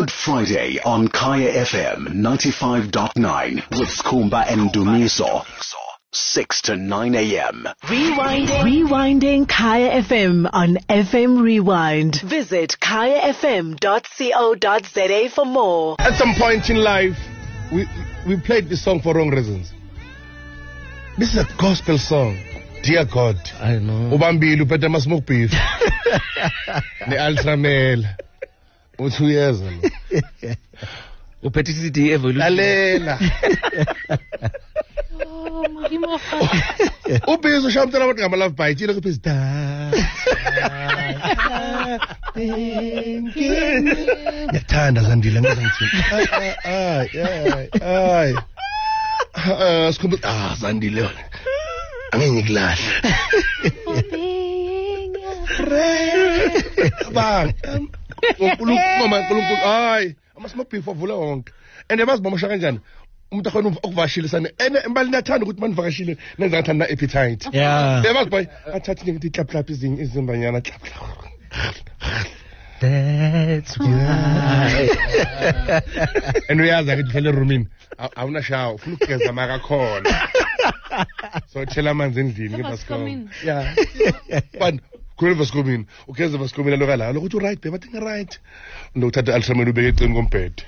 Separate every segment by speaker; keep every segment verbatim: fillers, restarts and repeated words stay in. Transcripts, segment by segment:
Speaker 1: Good Friday on Kaya F M ninety-five point nine with Skumba and Dumiso. six to nine a.m.
Speaker 2: Rewinding. Rewinding Kaya F M on F M Rewind. Visit kaya f m dot co dot z a for more.
Speaker 3: At some point in life, we we played this song for wrong reasons. This is a gospel song. Dear God.
Speaker 4: I know.
Speaker 3: Ubambili uphethe ama smoke beef. Ne Ultramel. Two years.
Speaker 4: Uphethe C D evolution.
Speaker 3: Lalela. Ubhizo shamtela ukuthi ngama love bite yini kuphi da. Yathanda Zandile ngizangithini. Ay ay ay. Ah sikhumbu ah Zandile. Angeke ngikulahle. Bang. Unkulunkulu mama unkulunkulu ay amasmoke beef avula wonke. Ende bazibomosha kanjani? Umuntu akhona ukuvashilisa ene imali yathanda ukuthi manivakashile nenza ngathi na appetite.
Speaker 4: Yeah.
Speaker 3: Yebo boy athathi ngithi clap clap izinto izimbanyana clap clap.
Speaker 4: That's why.
Speaker 3: And uyazi ukuthi phela roomini awuna shawo ufuna ukugeza maka khona. So thela amanzi endlini ngebasikho. Yeah. But khona basikho ugeza basikho lokala lokuthi right babe bathi right. Nokuthatha ultrasound ubeke eqini komphethe.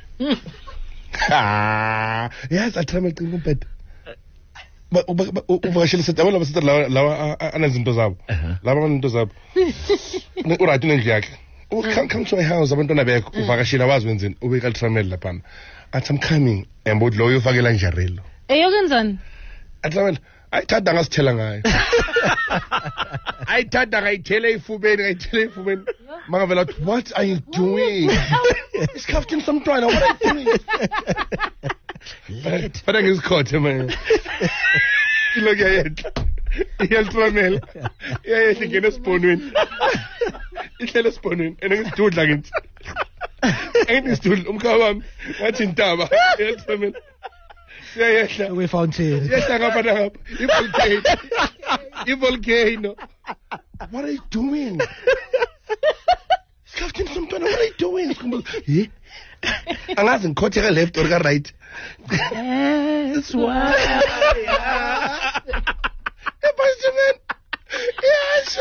Speaker 3: Ah, yes, Ultrasound eqini komphethe. Ba uvakashile sethi abona basethi lawa lawa anazinto zabo. Laba abantu zabo. Uright nendlu yakhe. Come come to my house abantwana bekho uvakashile awazi wenzeni ubeka ultrasound lapha. Athi I'm coming embodi lo uyofakela njarelo.
Speaker 5: Eyokenzani?
Speaker 3: Ultrasound ayithatha ngasithela ngayo. Ayithatha ngayithela ifubeni ngayithela ifubeni. Mangavela what are you doing? It's Captain Samtwana, what are you doing? But I guess caught him. Look at it. He'll tramel. Yeah, he can a spoon in. It's a spoon in. And it's too like it. And it's too um that's in Taba. He'll tramel. Yeah, yeah.
Speaker 4: We found it.
Speaker 3: Yes, I got up. You volcano. You volcano. What are you doing? Captain Samtwana, what are you doing? Yeah. Angazi ngikhotheka left or right.
Speaker 4: That's why.
Speaker 3: Ephasement. Yes.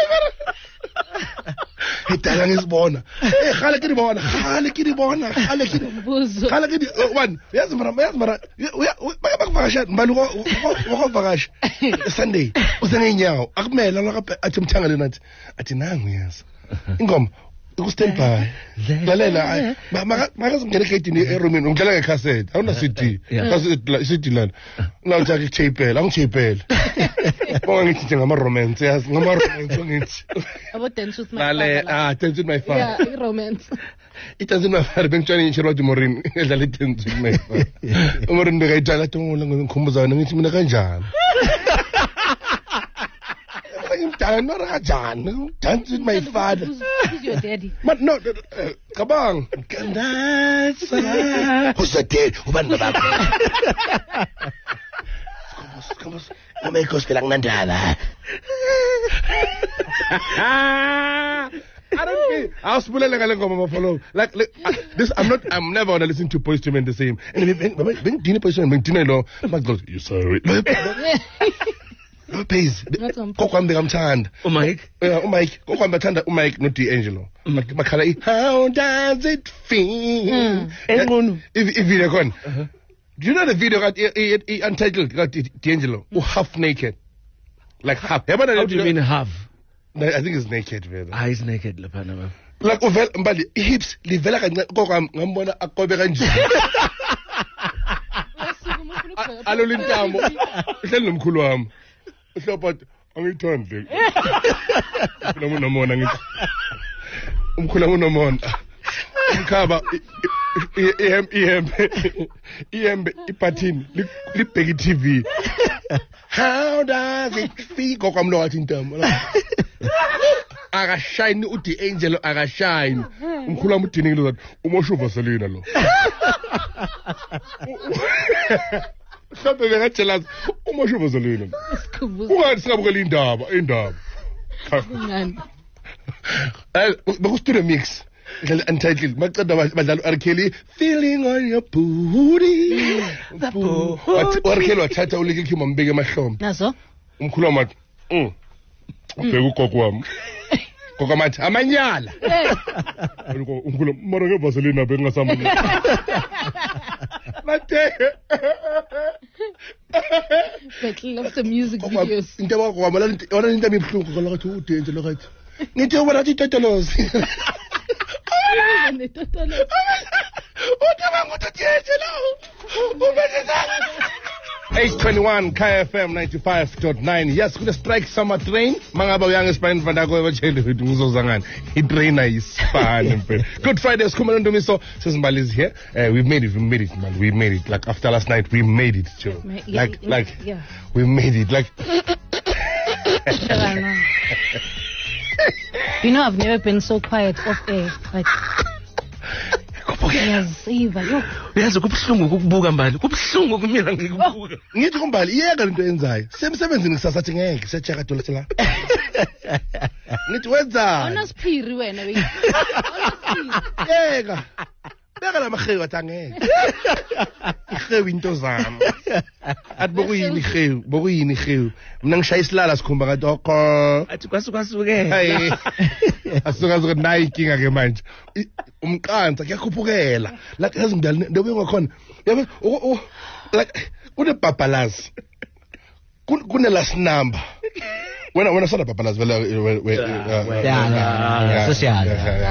Speaker 3: Hitala ngisibona. Eh khale ke dibona, khale ke dibona, khale ke
Speaker 5: Buzo.
Speaker 3: khale ke one. Yazi mara, yazi mara. Bayabakuvakasha, mbali ukuvakasha. Sunday. Usengenyawo. Akumela lokho athi mthangale nathi. Athi nangu yazi. Ingoma uku-stand by. Lalela, makazi ngene egedini eromini, ungidlala ngecassette. Awuna C D. C D lana. Ngawuthi akuchayipela, angijayipela. Bonga ngithi nje ngama romance, yazi, ngama romance ngithi.
Speaker 5: Abo dance with my
Speaker 3: Lale, ah, dance with my father.
Speaker 5: Yeah, romance.
Speaker 3: It doesn't matter, bengitshela nje Roger Morin, edlala dance with my father. Umorin bekayidlala tongola ngikhumbuza ngithi mina kanjani. I'm not a John. Dance with my father.
Speaker 5: Who's your daddy?
Speaker 3: But no, uh, come on. That's who's the dad? Who won the back? Come on, come on. Come on, Nandala. I don't care. I'll spoil like a go follow. Like this, I'm not. I'm never gonna listen to Boys to Men the same. And when Dina Boys to Men, Dina Law, my God, you sorry. Lopez. Kokwambe kamthanda.
Speaker 4: uMike.
Speaker 3: Yeah, uMike. Kokwambe bathanda uMike no D'Angelo. Makhala how does it feel?
Speaker 4: Engqondo.
Speaker 3: If if video khona. Do you know the video got untitled got D'Angelo half naked. Like half.
Speaker 4: How do you mean half?
Speaker 3: I think it's naked vele.
Speaker 4: Ah, he's naked lapha na.
Speaker 3: Like uvela mbali hips livela kancane kokwami ngambona aqobe kanje. Alolintamo. Uhleli nomkhulu wami. Uhlopha angithandi. Umkhulu nomona ngithi. Umkhulu nomona. Umkhaba ihembe ihembe iphathini libheki T V. How does it feel kokwamlo wathi intamo. Akashine u D'Angelo akashine. Umkhulu wami udini ngilo zathi umosho Vaseline lo. Mhlawumbe bengatshela umosho Vaseline. Ungathi singabukela indaba indaba.
Speaker 5: Ngani?
Speaker 3: Eh, bekustudio mix. Dlala untitled. Maqeda badlala R Kelly feeling on your booty. Wathi R Kelly wathatha uLittle Kim wambeka emahlombe.
Speaker 5: Nazo?
Speaker 3: Umkhulu wamathi, "Mm. Ubheka ugogo wami." Gogo mathi amanyala. Umkhulu mara ke Vaseline abe ngasamanyala. Mate.
Speaker 5: But love the music videos.
Speaker 3: Into yakho wamala wona into emibhlungu ngoba ngathi udenze lo ngathi. Ngithi ubona thi totolozi.
Speaker 5: Ne totolo.
Speaker 3: Utaba nguthethe lo. Ubenzela. eight twenty-one K F M ninety-five point nine. Yes, kule strike summer train. Mangaba uyanga Spain vandako ebatshele ukuthi ngizoza ngani. I train ayisifani impela. Good Friday sikhumela Ndumiso. Sesimbali is here. Uh, we've made it, we made it man. We made it. Like after last night we made it, Joe.
Speaker 5: Yeah,
Speaker 3: like
Speaker 5: yeah,
Speaker 3: like
Speaker 5: yeah.
Speaker 3: we made it. Like
Speaker 5: You know, I've never been so quiet off air. Like, ngiyasiva yo.
Speaker 4: Uyazi kubhlungu ukubuka mbali. Kubhlungu kumina ngikubuka.
Speaker 3: ngithi kumbali iyeka into enzayo. Semsebenzini kusasa athi ngeke siyacheka dola la. Ngithi wenza.
Speaker 5: Awunasiphiri wena we. Awunasiphiri.
Speaker 3: Yeka. Beka la mageyo athi angeke. Igeyo into zami. Athi bokuyini igeyo, bokuyini igeyo. Mina ngishaya isilala sikhumba ngathi okho.
Speaker 4: Athi kwasuka-suke.
Speaker 3: Hayi. Asuka suka nayi inkinga ke manje. I- Umqansa kuyakhuphukela. Like ezimdala ndobe ngakhona. Yabo like kune babalazi. Kune last number. Wena wena sana babalazi vela
Speaker 4: Yeah, yeah,
Speaker 3: sosiyazi.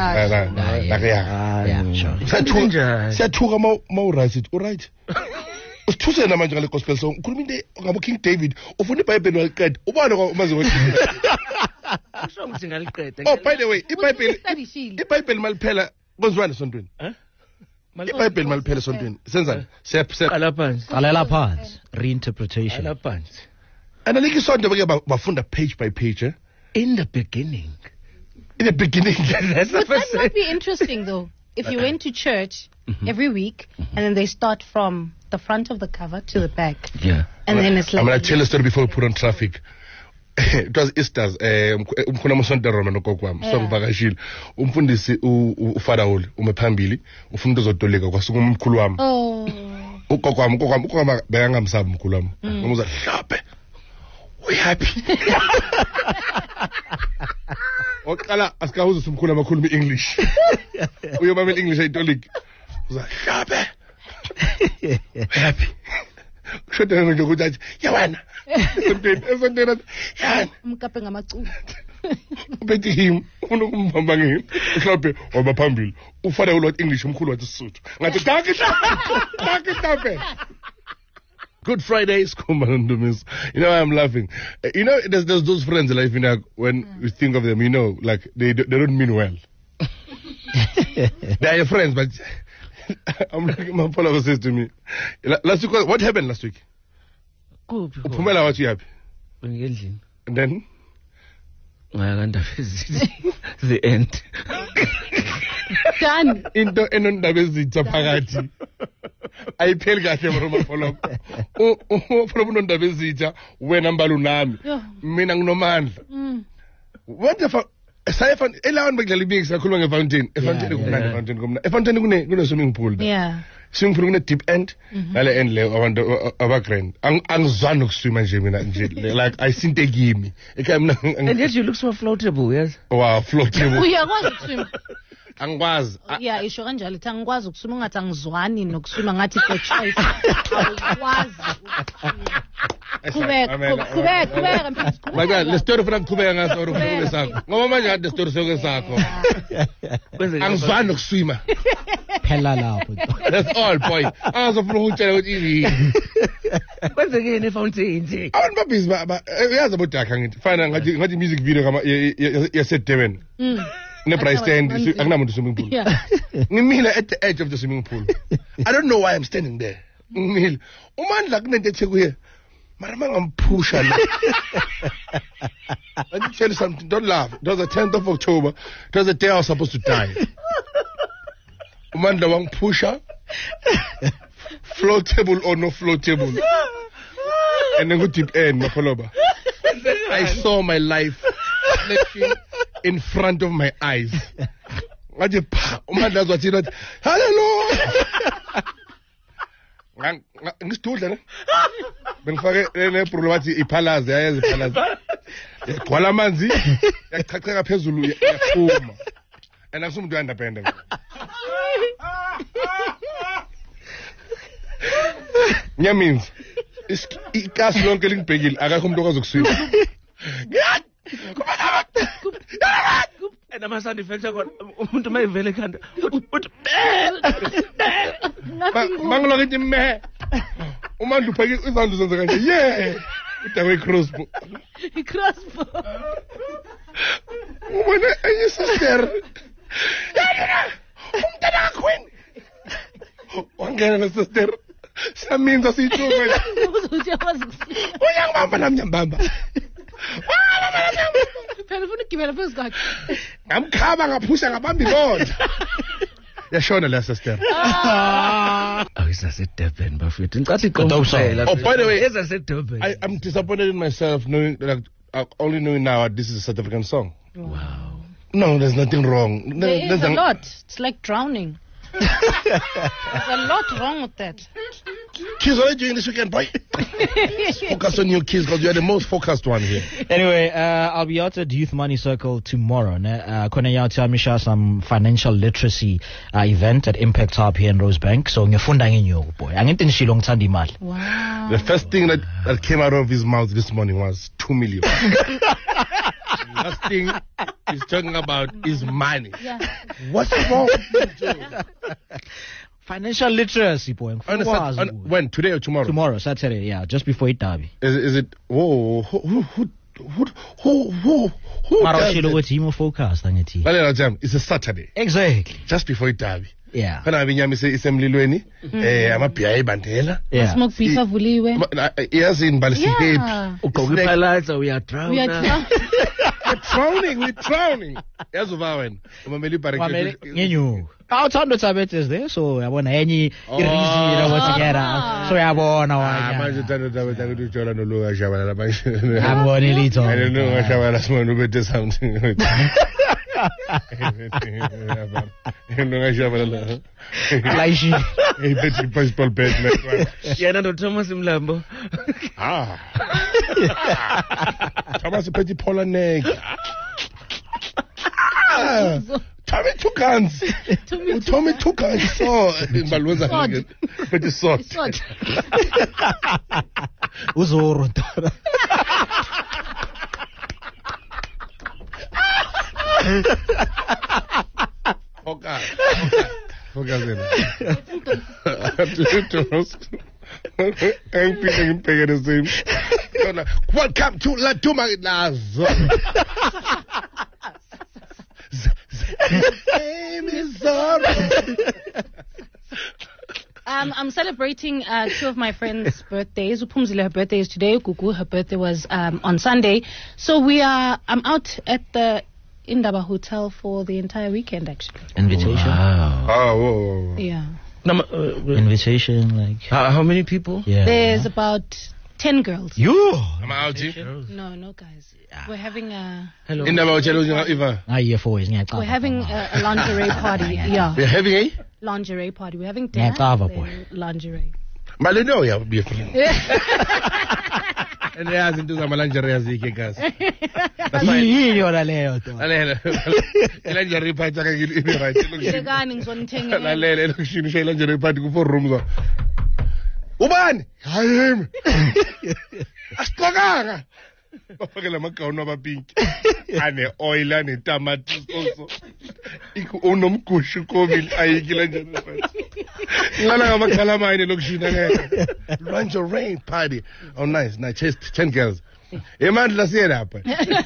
Speaker 4: Yeah, sure.
Speaker 3: Siyathuka ma uright it, alright? Usithuse na manje ngale gospel song. Ukhuluma into ngabo King David. Ufuna iBhayibheli waliqeda. Ubani umazi ukuthi.
Speaker 4: Kusho ukuthi ngaliqeda.
Speaker 3: Oh, by the way, iBhayibheli
Speaker 5: Study
Speaker 3: iBhayibheli maliphela kwenziwani esontweni?
Speaker 4: Huh?
Speaker 3: iBhayibheli maliphela esontweni. Senzani? Siya
Speaker 4: Qala phansi.
Speaker 6: Qalela phansi. Reinterpretation.
Speaker 4: Qala phansi.
Speaker 3: analike isonto beke ba- bafunda page by page, eh?
Speaker 4: In the beginning.
Speaker 3: In the beginning.
Speaker 4: That's the
Speaker 5: Would
Speaker 4: first
Speaker 5: that not be interesting though? If you went to church every week and then they start from the front of the cover to the back,
Speaker 4: Yeah.
Speaker 5: and then it's
Speaker 3: I'm
Speaker 5: like
Speaker 3: gonna tell a story before we put on traffic. It was Easter's eh umkhona uMsonto Roma nogogo wami so
Speaker 5: Yeah.
Speaker 3: kuvakashile umfundisi uFarao umephambili ufuna into zodoleka kwasuka umkhulu wami
Speaker 5: oh,
Speaker 3: ugogo wami ugogo wami ugogo wami beyangamsaba umkhulu wami ngomuza hlape we happy oqala asikawuze umkhulu amakhuluma English uyomamela English ayitoliki uza hlape happy shoda nje ukuthi athi ya wena esontweni esontweni yana
Speaker 5: umkape ngamaculo.
Speaker 3: ubethi him ufuna ukumbamba ngini mhlawumbe wabaphambili ufana ulot English umkhulu wathi Sotho ngathi danke danke danke. Good Friday, Skumba Ndumiso. You know why I'm laughing? Uh, you know, there's, there's those friends in life, you know, when you think of them, you know, like they do- they don't mean well. They are your friends, but I'm like, my follower says to me, la- last week, what happened last week?
Speaker 4: Kuphi?
Speaker 3: Uphumela wathi yapi?
Speaker 4: Ngendlini.
Speaker 3: And then
Speaker 4: Ngakanda visit. The end.
Speaker 5: Done.
Speaker 3: into enondaba ezitha phakathi ayipheli kahle bro mafolo ufuna unondaba ezitha wena mbalo nami
Speaker 5: Yeah.
Speaker 3: mina nginomandla
Speaker 5: Mm.
Speaker 3: what the fuck sayefan elawan bekudlala ibiki sakhuluma ngefountain efountain
Speaker 5: Yeah,
Speaker 3: kumnandi
Speaker 5: yeah.
Speaker 3: efountain kumnandi efountain kune kune swimming pool da
Speaker 5: Yeah.
Speaker 3: swimming pool kune deep end ngale end le abantu aba grand angizwani ukuswima nje mina nje like ayisinte kimi ekhaya mina
Speaker 4: And yet you look so floatable, yes?
Speaker 3: wa floatable
Speaker 5: Uyakwazi ukuswima?
Speaker 3: angikwazi
Speaker 5: Yeah, isho kanjalo ukuthi angikwazi ukuswima ngathi angizwani nokuswima ngathi it's a choice. Awukwazi ukuswima. Qhubeka, qhubeka, qhubeka mfethu.
Speaker 3: Baga le story funa kuqhubeka ngaso story kuqhubeka sakho ngoba manje kade story sokwe sakho
Speaker 4: Kwenzeka
Speaker 3: angizwani nokuswima
Speaker 6: Phela lapho.
Speaker 3: that's all boy angazofuna ukutshela ukuthi yini
Speaker 4: kwenzekeni efountain nje?
Speaker 3: abantu babhizi uyazi abodaka ngithi fana ngathi ngathi music video kama yasedurban
Speaker 5: Mm.
Speaker 3: ne Bryce stand
Speaker 5: Manzi.
Speaker 3: akunamuntu swimming pool
Speaker 5: Yeah.
Speaker 3: ngimile at the edge of the swimming pool I don't know why I'm standing there ngimile umandla kunento ethe kuye mara mangamphusha la let me tell you something don't laugh it was the tenth of October it was the day I was supposed to die umandla wangiphusha floatable or no floatable and then go deep end mafoloba I saw my life flashing in front of my eyes ngathi pha uMandla azwathina athi hallelujah ngisidudla ne bengifake nebrulo wathi iphalaze yayenza iphalaze yagcwala amanzi yachacheka phezulu yaphuma and akusumuntu uyandapenda nyaminzi ikasi lonke lingibhekile akakho umuntu okwazi ukuswima
Speaker 4: and amasandi fetha khona umuntu mayivele ekhanda uthi
Speaker 3: mangilo ngithi me uMandla upheke izandla zenze kanje yeah udakwe crossbow
Speaker 5: i-crossbow
Speaker 3: ubona enye sister umntana kakhwini wangena nesister saminza siyithuka
Speaker 5: uzothi akwazi ukusima
Speaker 3: uyangibamba nami nyambamba
Speaker 5: phela ufuna ukugibela phezu kwakhe
Speaker 3: ngamkhaba ngaphusha ngabamba ilonda yashona la sister
Speaker 4: ayisasedurban bafethu ngicathi iqomphela
Speaker 3: oh by the way
Speaker 4: ezasedurban
Speaker 3: I I'm disappointed in myself knowing like I only knowing now this is a South African song.
Speaker 4: wow
Speaker 3: No, there's nothing wrong. No,
Speaker 5: there is
Speaker 3: there's
Speaker 5: a
Speaker 3: an-
Speaker 5: lot. It's like drowning. There's a lot wrong with that.
Speaker 3: Kids, what are you doing this weekend, boy? Focus on your kids because you're the most focused one here.
Speaker 6: Anyway, uh, I'll be out at Youth Money Circle tomorrow. Ne? Uh, Kona yao Tamisha some financial literacy uh, event at Impact Hub here in Rosebank. So ngefunda ngenyoko boy. Angithi nishilo ngithanda imali.
Speaker 5: Wow.
Speaker 3: The first thing that, that came out of his mouth this morning was two million. The last thing he's talking about is money.
Speaker 5: Yeah.
Speaker 3: What's wrong?
Speaker 6: Financial literacy boy.
Speaker 3: On a Sat- on- when? Today or tomorrow?
Speaker 6: Tomorrow, Saturday, yeah, just before it derby.
Speaker 3: Is, is it? Whoa, who, who, who, who, who, who, who
Speaker 6: Mara
Speaker 3: does
Speaker 6: ushilo
Speaker 3: it?
Speaker 6: ukuthi imo focused angithi.
Speaker 3: Lalela Jam, it's a Saturday,
Speaker 6: Exactly.
Speaker 3: just before it derby.
Speaker 6: Yeah.
Speaker 3: Kana abinyama ise isemlilweni, eh amabhiya ayibandela.
Speaker 6: Yeah.
Speaker 5: Smoke beef avuliwe.
Speaker 3: Yazi inbalisi happy.
Speaker 5: Yeah.
Speaker 4: ugqoka iphalaza uyadrown
Speaker 5: We are drown-
Speaker 3: We're drowning, we're drowning. Yazi uva wena, umameli
Speaker 6: Mamele
Speaker 3: bareke.
Speaker 6: ngenyoko. Awuthanda uthabethe is there so yabona enye
Speaker 3: Oh.
Speaker 6: ireason about together.
Speaker 5: Ah.
Speaker 6: So yabona
Speaker 3: Ah, manje
Speaker 6: wanya.
Speaker 3: uthanda uthanda ukuthi ujola noluka shabala manje.
Speaker 6: Angiboni litho.
Speaker 3: I don't know shabala simona ubethe something. Noluka shabala la.
Speaker 6: Laishi.
Speaker 3: Hey, bethe baseball bat man.
Speaker 4: yena noThomas Mlambo
Speaker 3: Ah. Thomas uphethe ipola neck. Ah. Tommy two guns.
Speaker 5: Tommy two
Speaker 3: Tommy two guns. So, balwenza
Speaker 5: Sword.
Speaker 3: ngeke. Bethe sword.
Speaker 5: Sword.
Speaker 6: Uzoro ntona.
Speaker 3: Focus. Focus in. I'm feeling bigger the same. Welcome to La Duma Lazo.
Speaker 5: Um, I'm celebrating uh, two of my friends' birthdays. Upumzile, her birthday is today. Gugu, her birthday was um, on Sunday. So we are. I'm out at the Indaba Hotel for the entire weekend, actually.
Speaker 6: Invitation.
Speaker 4: wow
Speaker 3: Oh, whoa, whoa.
Speaker 5: Yeah.
Speaker 4: Nam- uh,
Speaker 6: Invitation like
Speaker 4: how, how many people
Speaker 6: yeah.
Speaker 5: There's about ten girls.
Speaker 6: you.
Speaker 3: I'm out here.
Speaker 5: No, no, guys. We're having a
Speaker 4: hello
Speaker 3: In the Bauchelo, Eva.
Speaker 6: Ah yeah for is ngiyacaba.
Speaker 5: we're having a, a lingerie party. Yeah,
Speaker 3: We're having a
Speaker 5: lingerie party. We're having dance.
Speaker 6: Ngiyacaba,
Speaker 5: then
Speaker 6: boy.
Speaker 5: lingerie.
Speaker 3: Malino, yeah, be a friend. And there's into the Malangeria Ziki gas. That's why.
Speaker 6: Yini yona leyo to.
Speaker 3: Lingerie party, I can give you right.
Speaker 5: Sekani ngizonithengela.
Speaker 3: Lalela elokushini shaya lingerie party ku four rooms. Ubani? Hayi. Asiqokanga. Bafake lamagawuni abapinki. Ane oil ane tomato sauce. Iku unomgushu komile ayiki lingerie party. Ngala ngamakhala mine lokushina ngeke. Lingerie party. Oh nice, nice. Just ten girls. Emandla siye lapha.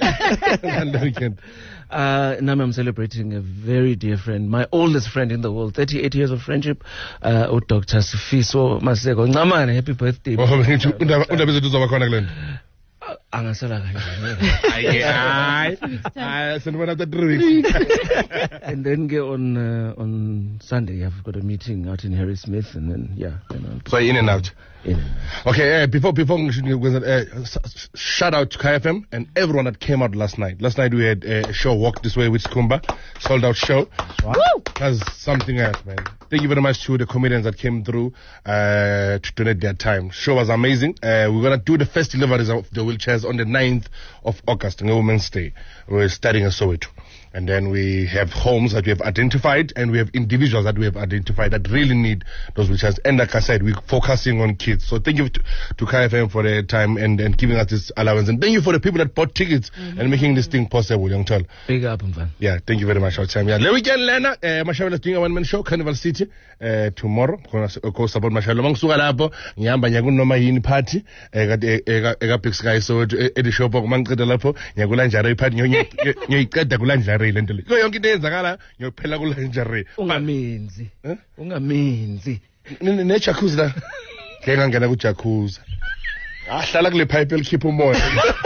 Speaker 4: Uh, now I'm celebrating a very dear friend, my oldest friend in the world, thirty-eight years of friendship, uh, with Doctor Sifiso Maseko. Ngamane, happy birthday.
Speaker 3: Oh, ngithi undaba undaba zethu zoba khona kulena.
Speaker 4: Angasala kanjani.
Speaker 3: Hayi hayi. Hayi senibona after three weeks.
Speaker 4: And then get on uh, on Sunday I've got a meeting out in Harry Smith, and then yeah, you know,
Speaker 3: So in and out.
Speaker 4: in.
Speaker 3: Okay, uh, before before we should go, uh, s- shout out to K F M and everyone that came out last night. Last night we had uh, a show, Walk This Way with Skumba, sold out show. That's something else, man. Thank you very much to the comedians that came through uh, to donate their time. Show was amazing. Uh, we're gonna do the first deliveries of the wheelchairs on the ninth of August, on Women's Day. We're starting in Soweto. And then we have homes that we have identified, and we have individuals that we have identified that really need those wheelchairs. And like I said, we're focusing on kids. So thank you to, to K F M for their time and, and giving us this allowance. And thank you for the people that bought tickets mm-hmm. and making this thing possible, young child.
Speaker 4: Big up, man.
Speaker 3: Yeah, thank you very much for your time. Yeah, the weekend, Lena, uh, Mashabela is doing a one-man show, Carnival City, uh, tomorrow. Gonna go support Mashabela. Mangsuka lapho, ngihamba ngiyaku noma yini party, eka eka eka Big Sky so edi shop mangiceda lapho, ngiyakulanjara party, ngiyiqeda kulanjara le nto le. Ko yonke into eyenzakala, ngiyophela kulanjara.
Speaker 4: Ungamenzi. Ungamenzi.
Speaker 3: Ne jacuzzi la. Ngeke ngangena ku jacuzzi. Ahlala kule pipe elikhipha umoya.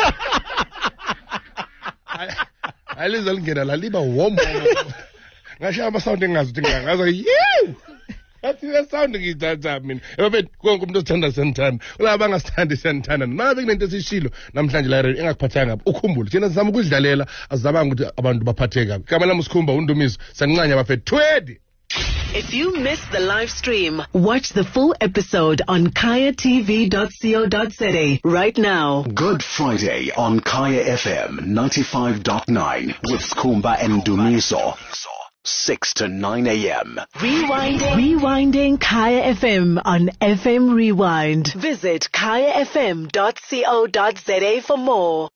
Speaker 3: Aliza lingena la liba warm. Ngasho ama sound engazi ukuthi ngazo yew. Athi le sound ngiyithatha mina. Ebe konke umuntu osithanda senthanda. Kulaba abangasithandi senthanda. Nabe kunento esishilo namhlanje la engakuphathanga kabi. Ukhumbule thina sizama ukudlalela azabanga ukuthi abantu baphatheke kabi. Igama lami uSkhumba uNdumiso. Sanqanya bafethu twedi.
Speaker 2: If you missed the live stream, watch the full episode on kaya t v dot co dot za right now.
Speaker 1: Good Friday on Kaya F M ninety-five point nine with Skumba and Dumiso. six to nine a.m.
Speaker 2: Rewinding. Rewinding Kaya F M on F M Rewind. Visit kaya f m dot co dot za for more.